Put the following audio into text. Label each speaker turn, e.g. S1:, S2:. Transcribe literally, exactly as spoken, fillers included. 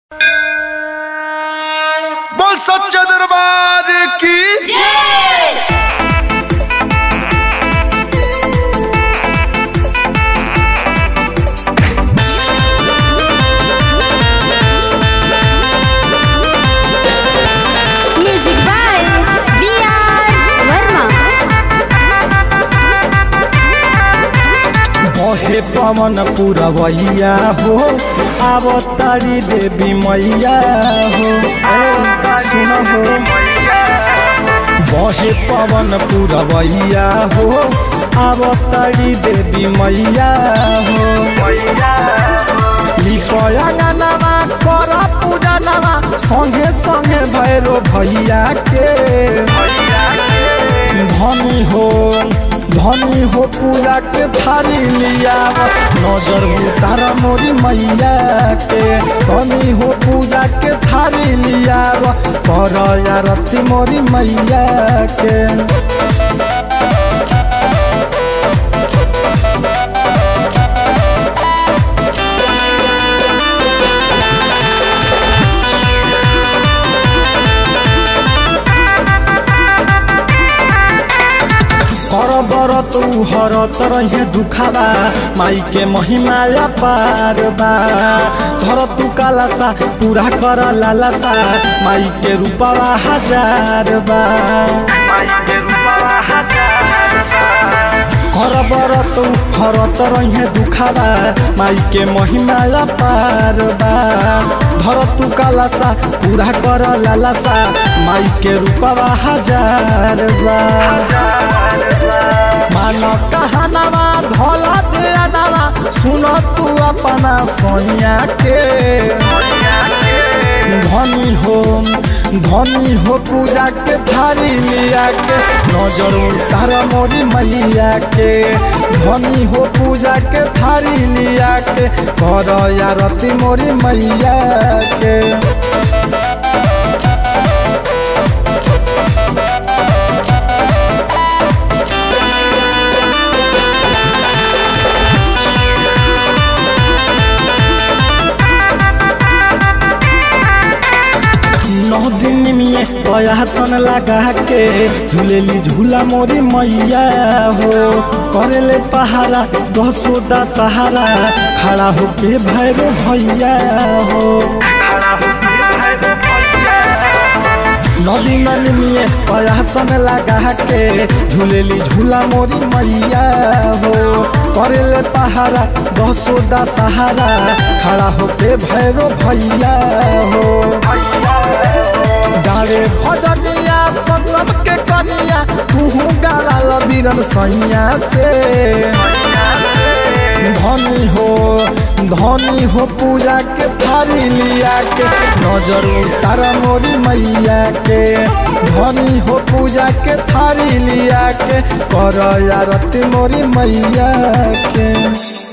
S1: बोल सच्चे दरबार की
S2: music by B R Verma.
S3: बहे पवन पुरवैया हो आवतारी देवी मैया हो। ए, सुन हो बहे पवन पुरवैया हो आवतारी देवी मैया हो। लिखया गानावा कर पूजा नामा संगे संगे भैरो भैया के धनी हो धनी हो पूजा के थारी लिया नजर उतार मोरी मैया के। धनी हो पूजा के थारी लिया कर आरती मोरी मैया के। करबरत हरत रहे दुखावा माई के महिमा पार बा। धर तू कालासा पूरा कर लालासा माई के रूपवा हजार बा। करबरत हरत रहे दुखावा माई के महिमा पार बा। धर तू कालासा पूरा कर लालासा माई के रूपवा हजार बा। मानो कहनावा धोला दियानावा सुनो तू अपना सोनिया के। धनी हो धनी हो पूजा के थारी लिया के नजर उतार मोरी मैया के। धनी हो पूजा के थारी लिया के कर आरती मोरी मैया के। नौ दिन में प्रयासन लगा के झूलेली झूला मोरी मैया हो। करेले पहारा दसो दशहरा खड़ा होके भैरो भैया हो। नदी नदी में प्रयासन लगा के झूलेली झूला मोरी मैया हो। करेले पहारा दसो दशहरा खड़ा होके भैरो भैया हो। गारे भजनिया संगम के कनिया तू गाला बीरन सैया से। धनी हो धनी हो पूजा के थारी लिया के नजर उतार मोरी मैया के। धनी हो पूजा के थारी लिया के कर आरती मोरी मैया के।